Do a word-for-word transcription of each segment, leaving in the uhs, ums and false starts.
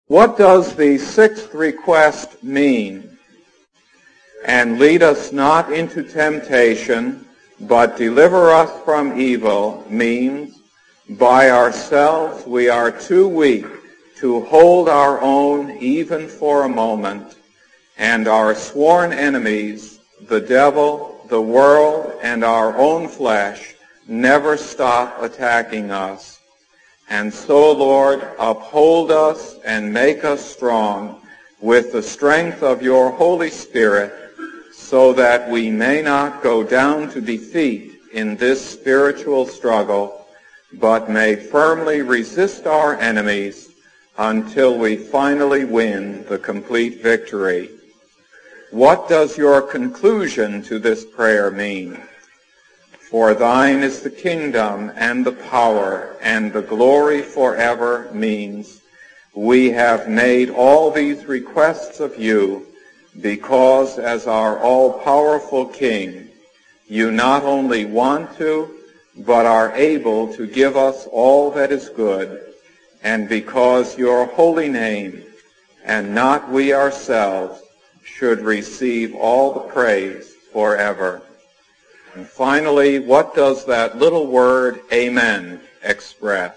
What does the sixth request mean? And lead us not into temptation, but deliver us from evil means by ourselves we are too weak to hold our own even for a moment, and our sworn enemies, the devil, the world, and our own flesh, never stop attacking us. And so, Lord, uphold us and make us strong with the strength of your Holy Spirit, so that we may not go down to defeat in this spiritual struggle, but may firmly resist our enemies until we finally win the complete victory. What does your conclusion to this prayer mean? For thine is the kingdom and the power and the glory forever means we have made all these requests of you because as our all-powerful King, you not only want to, but are able to give us all that is good, and because your holy name, and not we ourselves, should receive all the praise forever. And finally, what does that little word amen express?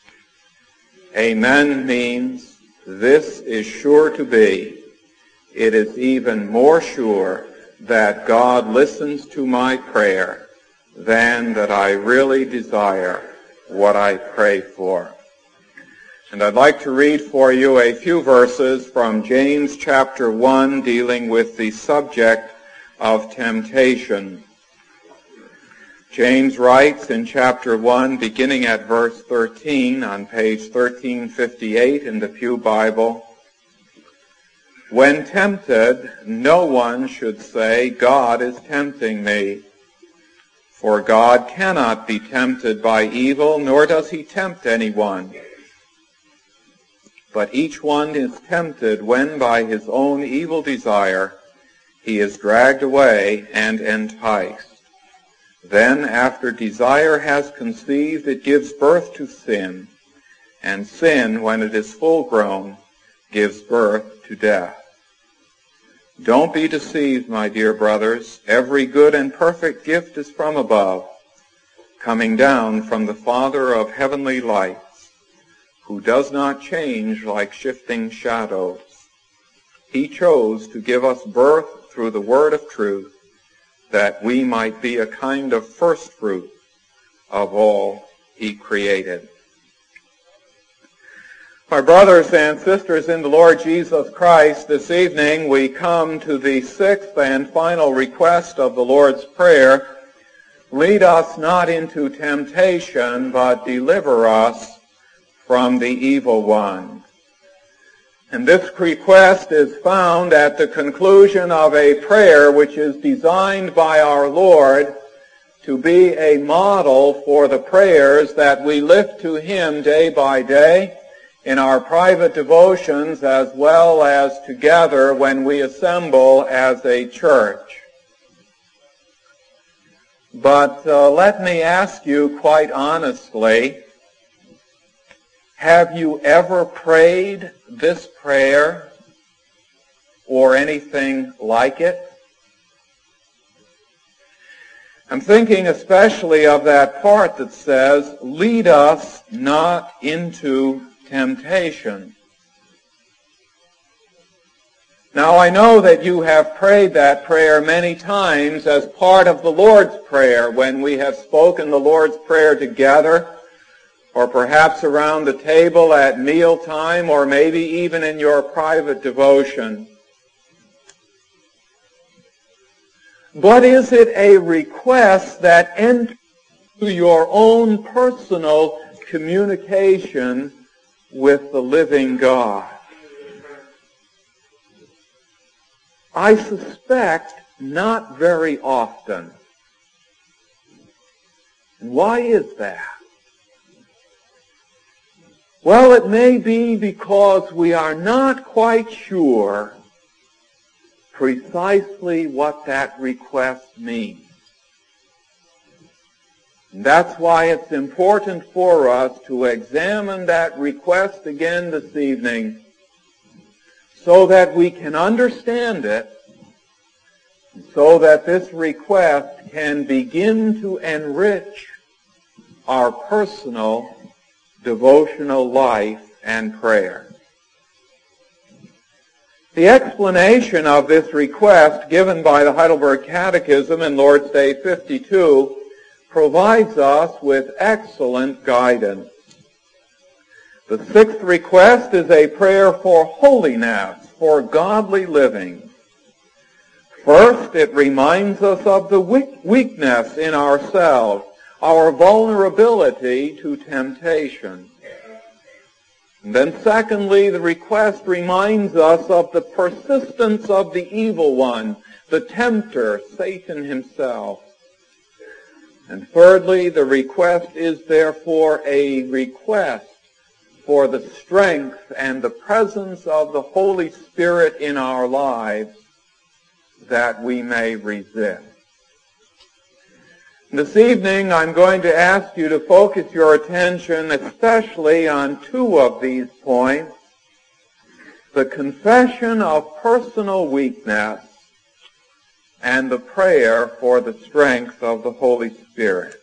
Amen means this is sure to be. It is even more sure that God listens to my prayer than that I really desire what I pray for. And I'd like to read for you a few verses from James chapter one dealing with the subject of temptation. James writes in chapter one, beginning at verse thirteen on page thirteen fifty-eight in the Pew Bible, "When tempted, no one should say, 'God is tempting me.' For God cannot be tempted by evil, nor does he tempt anyone. But each one is tempted when by his own evil desire he is dragged away and enticed. Then, after desire has conceived, it gives birth to sin, and sin, when it is full grown, gives birth to death. Don't be deceived, my dear brothers. Every good and perfect gift is from above, coming down from the Father of heavenly lights, who does not change like shifting shadows. He chose to give us birth through the word of truth, that we might be a kind of first fruit of all he created." My brothers and sisters in the Lord Jesus Christ, this evening we come to the sixth and final request of the Lord's Prayer. Lead us not into temptation, but deliver us from the evil one. And this request is found at the conclusion of a prayer which is designed by our Lord to be a model for the prayers that we lift to him day by day in our private devotions as well as together when we assemble as a church. But uh, let me ask you quite honestly, have you ever prayed this prayer or anything like it? I'm thinking especially of that part that says, "Lead us not into temptation." Now, I know that you have prayed that prayer many times as part of the Lord's Prayer when we have spoken the Lord's Prayer together, or perhaps around the table at mealtime, or maybe even in your private devotion. But is it a request that enters into your own personal communication with the living God? I suspect not very often. Why is that? Well, it may be because we are not quite sure precisely what that request means. And that's why it's important for us to examine that request again this evening so that we can understand it, so that this request can begin to enrich our personal devotional life and prayer. The explanation of this request given by the Heidelberg Catechism in Lord's Day fifty-two provides us with excellent guidance. The sixth request is a prayer for holiness, for godly living. First, it reminds us of the weakness in ourselves, our vulnerability to temptation. And then secondly, the request reminds us of the persistence of the evil one, the tempter, Satan himself. And thirdly, the request is therefore a request for the strength and the presence of the Holy Spirit in our lives that we may resist. This evening, I'm going to ask you to focus your attention especially on two of these points: the confession of personal weakness and the prayer for the strength of the Holy Spirit.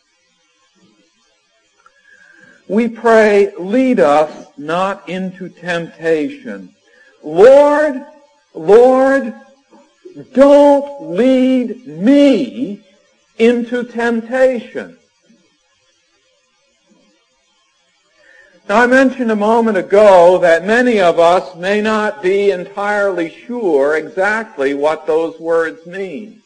We pray, lead us not into temptation. Lord, Lord, don't lead me into temptation. Now, I mentioned a moment ago that many of us may not be entirely sure exactly what those words mean.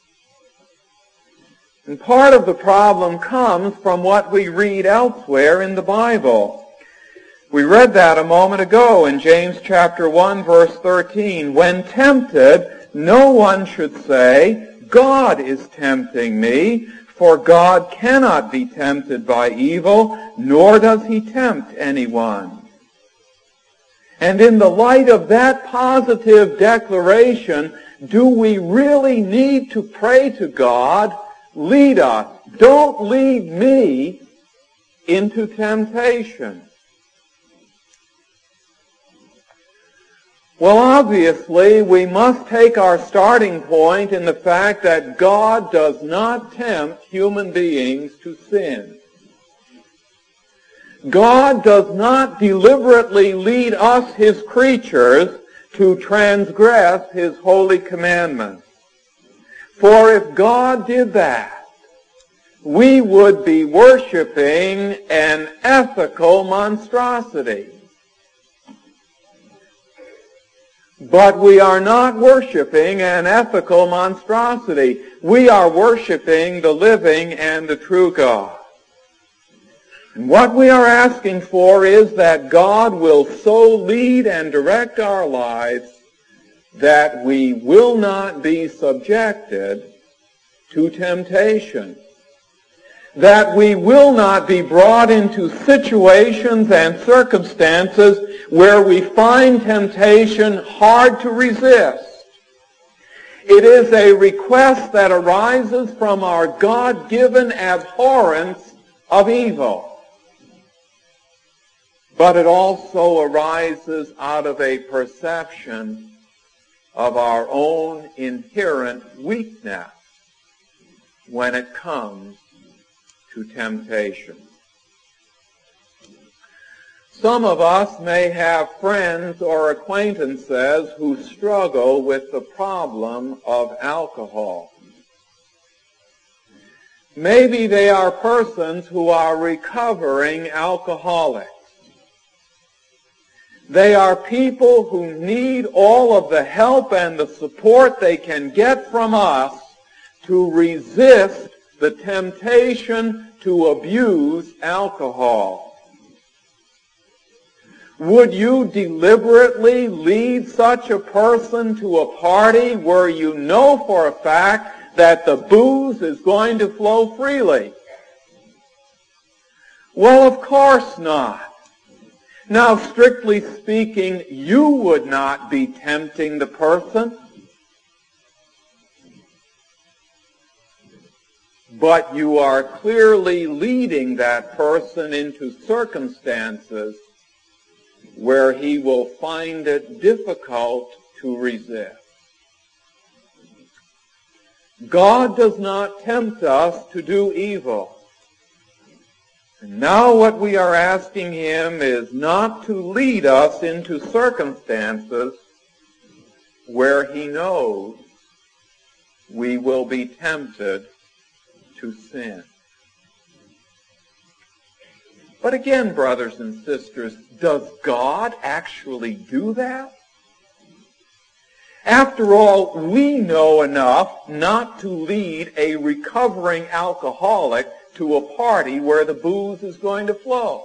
And part of the problem comes from what we read elsewhere in the Bible. We read that a moment ago in James chapter one, verse thirteen. When tempted, no one should say, God is tempting me, for God cannot be tempted by evil, nor does he tempt anyone. And in the light of that positive declaration, do we really need to pray to God, lead us, don't lead me into temptation? Well, obviously, we must take our starting point in the fact that God does not tempt human beings to sin. God does not deliberately lead us, his creatures, to transgress his holy commandments. For if God did that, we would be worshiping an ethical monstrosity. But we are not worshiping an ethical monstrosity. We are worshiping the living and the true God. And what we are asking for is that God will so lead and direct our lives that we will not be subjected to temptation. That we will not be brought into situations and circumstances where we find temptation hard to resist. It is a request that arises from our God-given abhorrence of evil. But it also arises out of a perception of our own inherent weakness when it comes to temptation. Some of us may have friends or acquaintances who struggle with the problem of alcohol. Maybe they are persons who are recovering alcoholics. They are people who need all of the help and the support they can get from us to resist the temptation to abuse alcohol. Would you deliberately lead such a person to a party where you know for a fact that the booze is going to flow freely? Well, of course not. Now, strictly speaking, you would not be tempting the person, but you are clearly leading that person into circumstances where he will find it difficult to resist. God does not tempt us to do evil. And now what we are asking him is not to lead us into circumstances where he knows we will be tempted to sin. But again, brothers and sisters, does God actually do that? After all, we know enough not to lead a recovering alcoholic to a party where the booze is going to flow.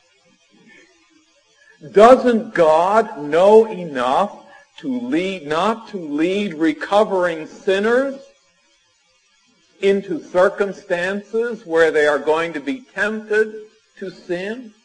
Doesn't God know enough to lead, not to lead recovering sinners into circumstances where they are going to be tempted to sin?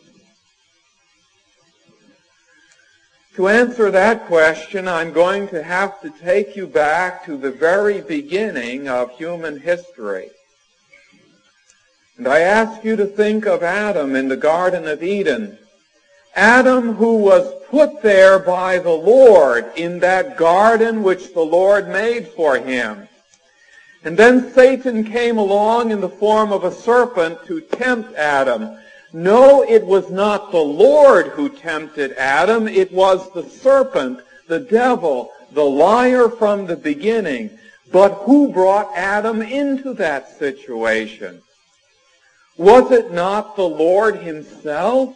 To answer that question, I'm going to have to take you back to the very beginning of human history. And I ask you to think of Adam in the Garden of Eden. Adam, who was put there by the Lord in that garden which the Lord made for him. And then Satan came along in the form of a serpent to tempt Adam. No, it was not the Lord who tempted Adam. It was the serpent, the devil, the liar from the beginning. But who brought Adam into that situation? Was it not the Lord himself?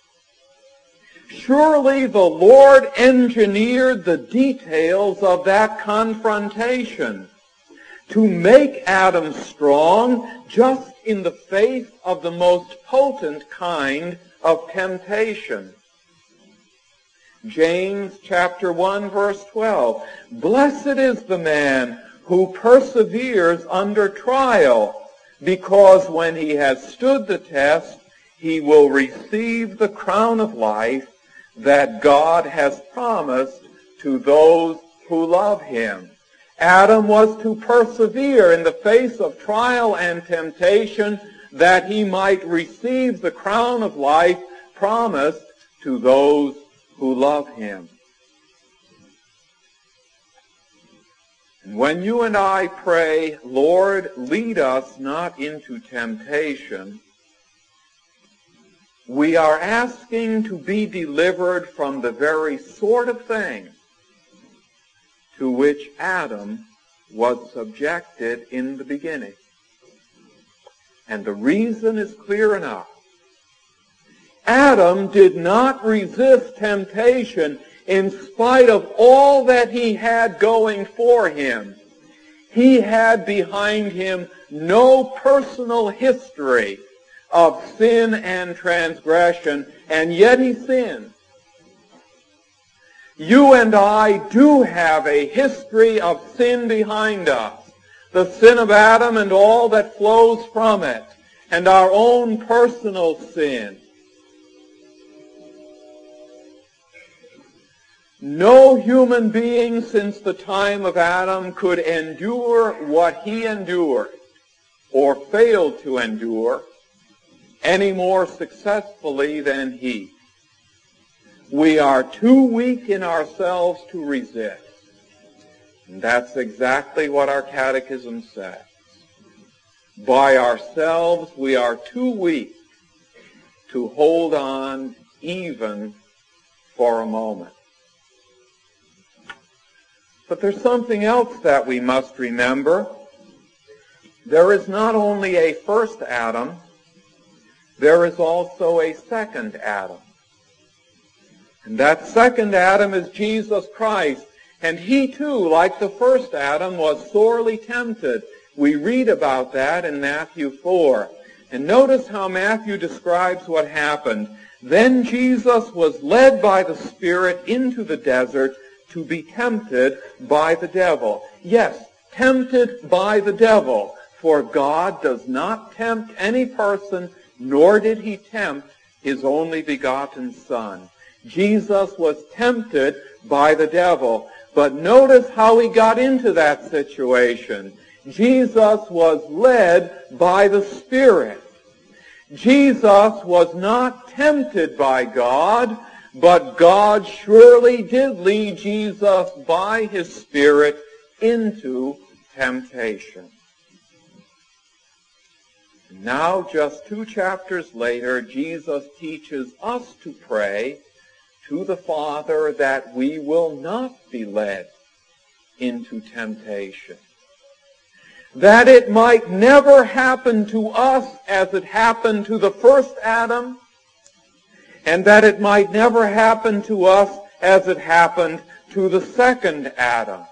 Surely the Lord engineered the details of that confrontation to make Adam strong just in the face of the most potent kind of temptation. James chapter one verse twelve, blessed is the man who perseveres under trial, because when he has stood the test, he will receive the crown of life that God has promised to those who love him. Adam was to persevere in the face of trial and temptation that he might receive the crown of life promised to those who love him. And when you and I pray, Lord, lead us not into temptation, we are asking to be delivered from the very sort of thing to which Adam was subjected in the beginning. And the reason is clear enough. Adam did not resist temptation in spite of all that he had going for him. He had behind him no personal history of sin and transgression, and yet he sinned. You and I do have a history of sin behind us. The sin of Adam and all that flows from it, and our own personal sin. No human being since the time of Adam could endure what he endured, or failed to endure, any more successfully than he. We are too weak in ourselves to resist. And that's exactly what our catechism says. By ourselves, we are too weak to hold on even for a moment. But there's something else that we must remember. There is not only a first Adam, there is also a second Adam. And that second Adam is Jesus Christ. And he too, like the first Adam, was sorely tempted. We read about that in Matthew four. And notice how Matthew describes what happened. Then Jesus was led by the Spirit into the desert to be tempted by the devil. Yes, tempted by the devil. For God does not tempt any person, nor did he tempt his only begotten Son. Jesus was tempted by the devil. But notice how he got into that situation. Jesus was led by the Spirit. Jesus was not tempted by God, but God surely did lead Jesus by his Spirit into temptation. Now, just two chapters later, Jesus teaches us to pray to the Father that we will not be led into temptation, that it might never happen to us as it happened to the first Adam, and that it might never happen to us as it happened to the second Adam.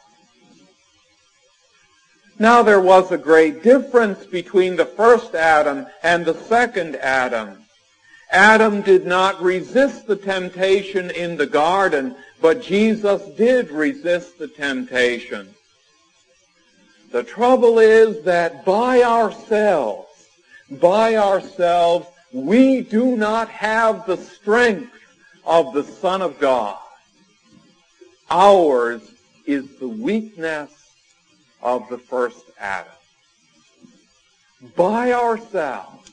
Now, there was a great difference between the first Adam and the second Adam. Adam did not resist the temptation in the garden, but Jesus did resist the temptation. The trouble is that by ourselves, by ourselves, we do not have the strength of the Son of God. Ours is the weakness of the first Adam. By ourselves.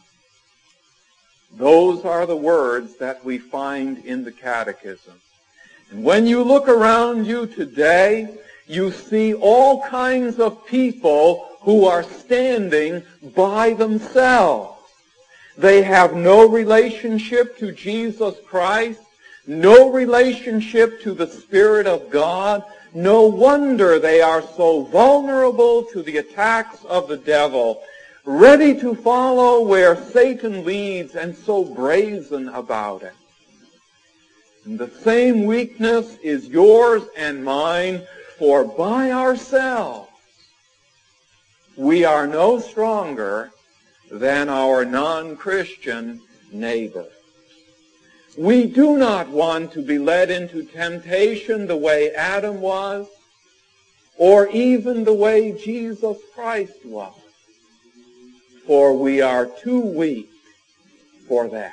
Those are the words that we find in the Catechism. And when you look around you today, you see all kinds of people who are standing by themselves. They have no relationship to Jesus Christ, no relationship to the Spirit of God. No wonder they are so vulnerable to the attacks of the devil, ready to follow where Satan leads, and so brazen about it. And the same weakness is yours and mine, for by ourselves we are no stronger than our non-Christian neighbor. We do not want to be led into temptation the way Adam was, or even the way Jesus Christ was, for we are too weak for that.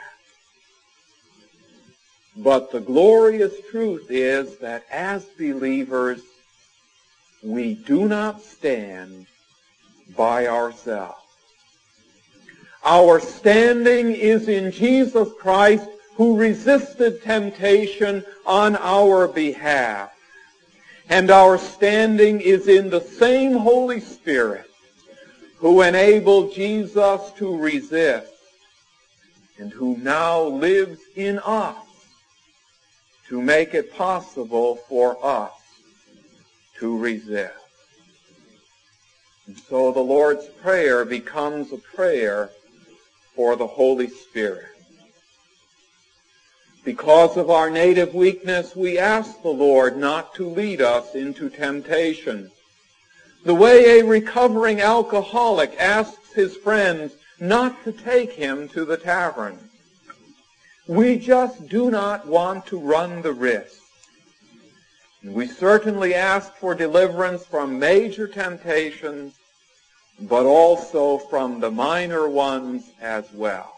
But the glorious truth is that as believers, we do not stand by ourselves. Our standing is in Jesus Christ, who resisted temptation on our behalf. And our standing is in the same Holy Spirit who enabled Jesus to resist and who now lives in us to make it possible for us to resist. And so the Lord's Prayer becomes a prayer for the Holy Spirit. Because of our native weakness, we ask the Lord not to lead us into temptation. The way a recovering alcoholic asks his friends not to take him to the tavern. We just do not want to run the risk. We certainly ask for deliverance from major temptations, but also from the minor ones as well.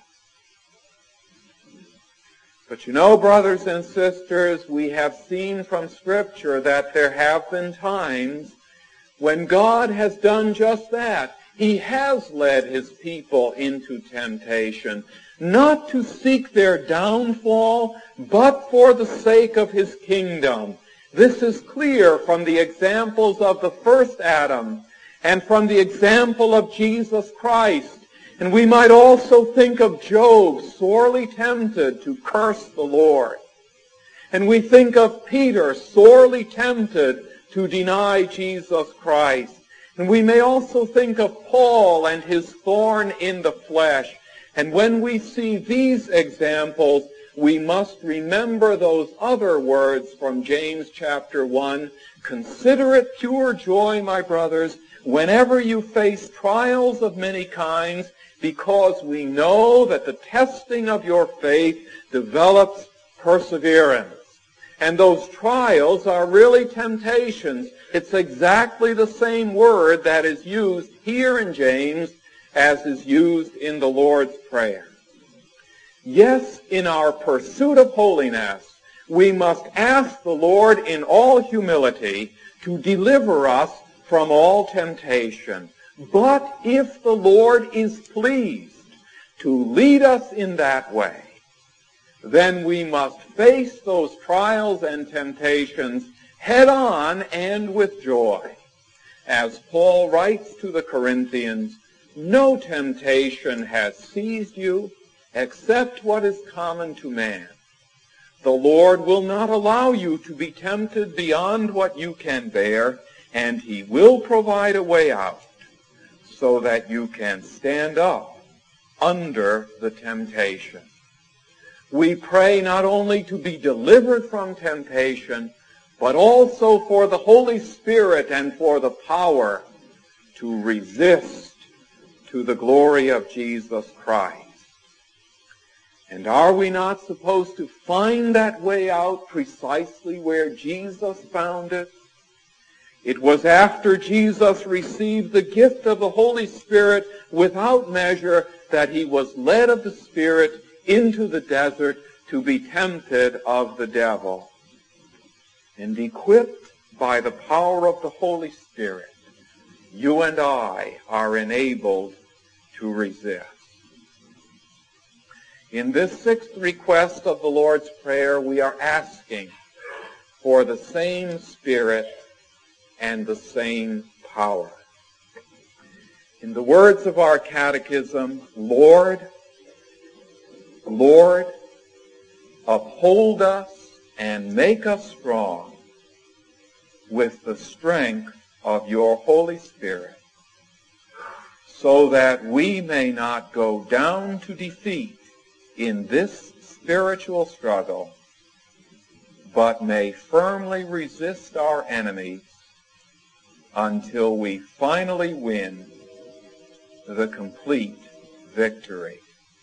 But you know, brothers and sisters, we have seen from Scripture that there have been times when God has done just that. He has led his people into temptation, not to seek their downfall, but for the sake of his kingdom. This is clear from the examples of the first Adam and from the example of Jesus Christ. And we might also think of Job, sorely tempted to curse the Lord. And we think of Peter, sorely tempted to deny Jesus Christ. And we may also think of Paul and his thorn in the flesh. And when we see these examples, we must remember those other words from James chapter one. Consider it pure joy, my brothers, whenever you face trials of many kinds, because we know that the testing of your faith develops perseverance. And those trials are really temptations. It's exactly the same word that is used here in James as is used in the Lord's Prayer. Yes, in our pursuit of holiness, we must ask the Lord in all humility to deliver us from all temptation. But if the Lord is pleased to lead us in that way, then we must face those trials and temptations head on and with joy. As Paul writes to the Corinthians, no temptation has seized you except what is common to man. The Lord will not allow you to be tempted beyond what you can bear, and he will provide a way out so that you can stand up under the temptation. We pray not only to be delivered from temptation, but also for the Holy Spirit and for the power to resist to the glory of Jesus Christ. And are we not supposed to find that way out precisely where Jesus found it? It was after Jesus received the gift of the Holy Spirit without measure that he was led of the Spirit into the desert to be tempted of the devil. And equipped by the power of the Holy Spirit, you and I are enabled to resist. In this sixth request of the Lord's Prayer, we are asking for the same Spirit and the same power. In the words of our catechism, Lord, Lord, uphold us and make us strong with the strength of your Holy Spirit, so that we may not go down to defeat in this spiritual struggle, but may firmly resist our enemies until we finally win the complete victory.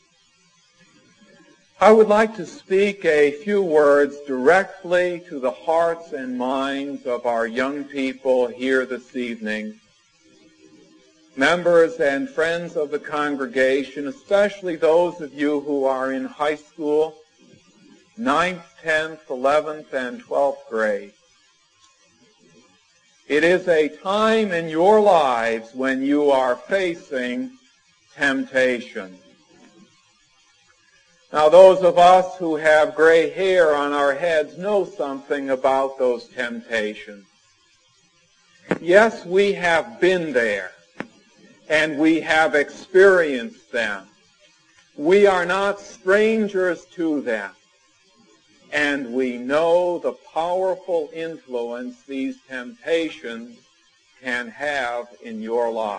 I would like to speak a few words directly to the hearts and minds of our young people here this evening, members and friends of the congregation, especially those of you who are in high school, ninth, tenth, eleventh, and twelfth grade. It is a time in your lives when you are facing temptation. Now, those of us who have gray hair on our heads know something about those temptations. Yes, we have been there, and we have experienced them. We are not strangers to them, and we know the powerful influence these temptations can have in your life.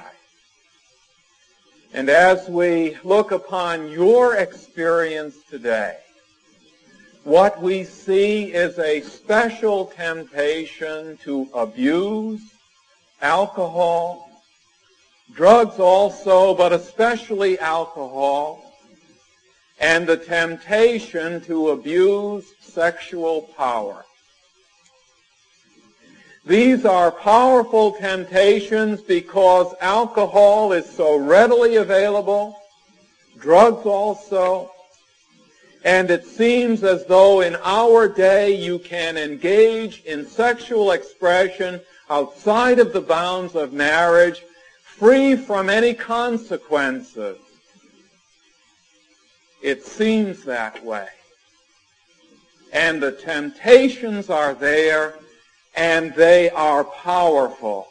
And as we look upon your experience today, what we see is a special temptation to abuse alcohol, drugs also, but especially alcohol, and the temptation to abuse sexual power. These are powerful temptations because alcohol is so readily available, drugs also, and it seems as though in our day you can engage in sexual expression outside of the bounds of marriage, free from any consequences. It seems that way. And the temptations are there, and they are powerful.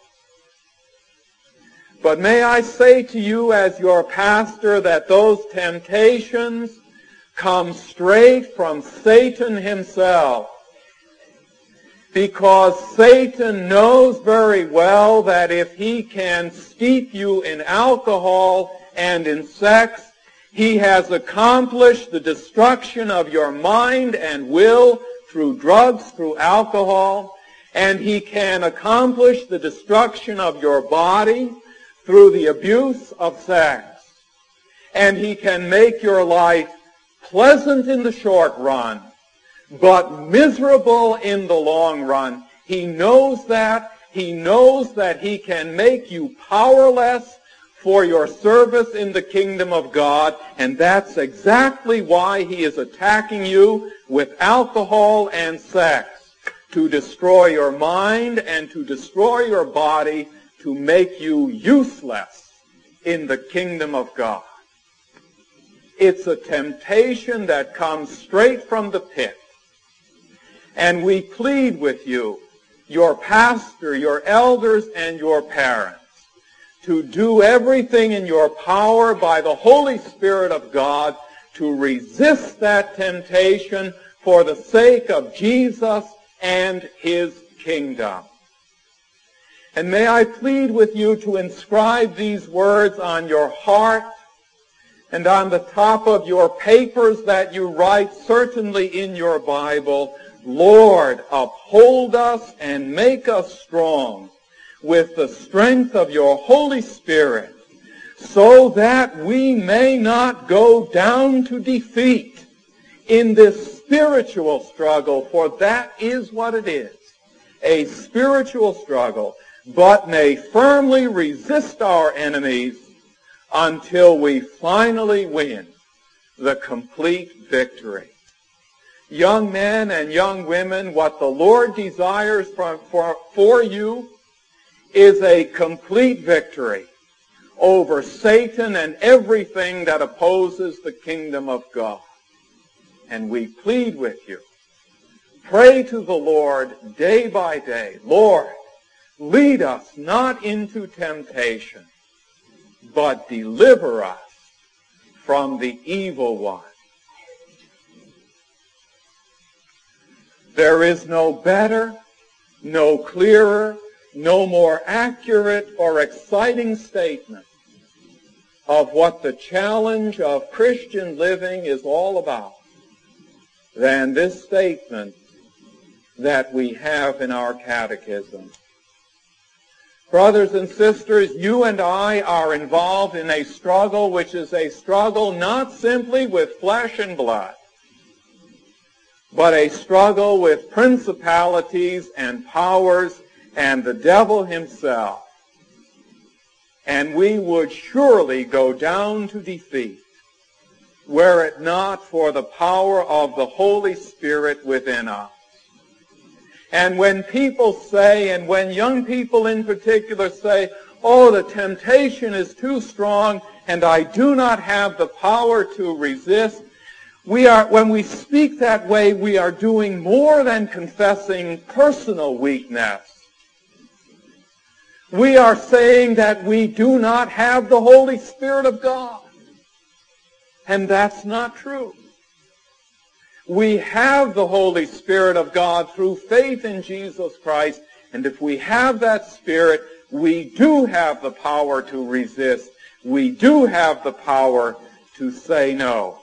But may I say to you as your pastor that those temptations come straight from Satan himself. Because Satan knows very well that if he can steep you in alcohol and in sex, he has accomplished the destruction of your mind and will through drugs, through alcohol, and he can accomplish the destruction of your body through the abuse of sex. And he can make your life pleasant in the short run, but miserable in the long run. He knows that. He knows that he can make you powerless for your service in the kingdom of God, and that's exactly why he is attacking you with alcohol and sex, to destroy your mind and to destroy your body, to make you useless in the kingdom of God. It's a temptation that comes straight from the pit. And we plead with you, your pastor, your elders, and your parents, to do everything in your power by the Holy Spirit of God to resist that temptation for the sake of Jesus and his kingdom. And may I plead with you to inscribe these words on your heart and on the top of your papers that you write, certainly in your Bible. Lord, uphold us and make us strong with the strength of your Holy Spirit, so that we may not go down to defeat in this spiritual struggle, for that is what it is, a spiritual struggle, but may firmly resist our enemies until we finally win the complete victory. Young men and young women, what the Lord desires for, for, for you is a complete victory over Satan and everything that opposes the kingdom of God. And we plead with you. Pray to the Lord day by day. Lord, lead us not into temptation, but deliver us from the evil one. There is no better, no clearer, no more accurate or exciting statement of what the challenge of Christian living is all about than this statement that we have in our catechism. Brothers and sisters, you and I are involved in a struggle which is a struggle not simply with flesh and blood, but a struggle with principalities and powers and the devil himself. And we would surely go down to defeat were it not for the power of the Holy Spirit within us. And when people say, and when young people in particular say, oh, the temptation is too strong and I do not have the power to resist, we are, when we speak that way, we are doing more than confessing personal weakness. We are saying that we do not have the Holy Spirit of God. And that's not true. We have the Holy Spirit of God through faith in Jesus Christ, and if we have that Spirit, we do have the power to resist. We do have the power to say no.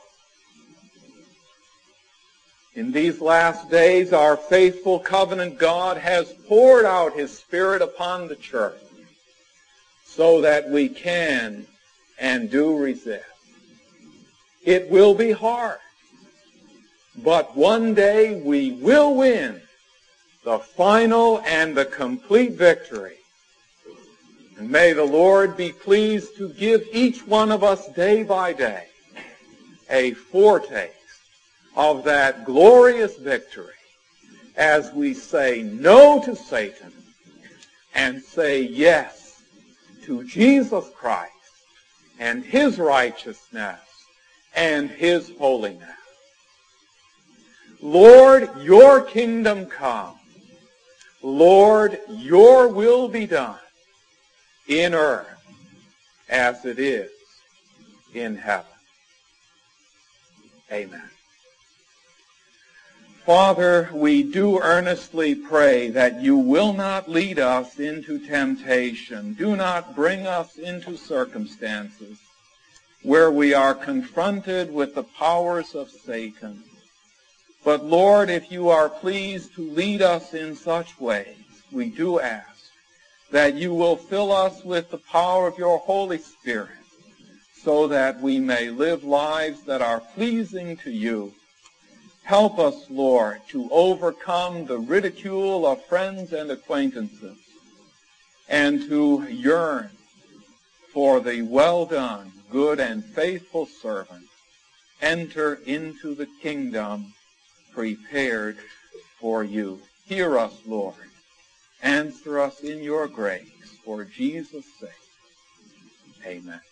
In these last days, our faithful covenant God has poured out his Spirit upon the church so that we can and do resist. It will be hard, but one day we will win the final and the complete victory. And may the Lord be pleased to give each one of us day by day a foretaste of that glorious victory as we say no to Satan and say yes to Jesus Christ and his righteousness and his holiness. Lord, your kingdom come. Lord, your will be done in earth as it is in heaven. Amen. Father, we do earnestly pray that you will not lead us into temptation. Do not bring us into circumstances where we are confronted with the powers of Satan. But Lord, if you are pleased to lead us in such ways, we do ask that you will fill us with the power of your Holy Spirit so that we may live lives that are pleasing to you. Help us, Lord, to overcome the ridicule of friends and acquaintances and to yearn for the well-done, good and faithful servant. Enter into the kingdom prepared for you. Hear us, Lord. Answer us in your grace. For Jesus' sake. Amen.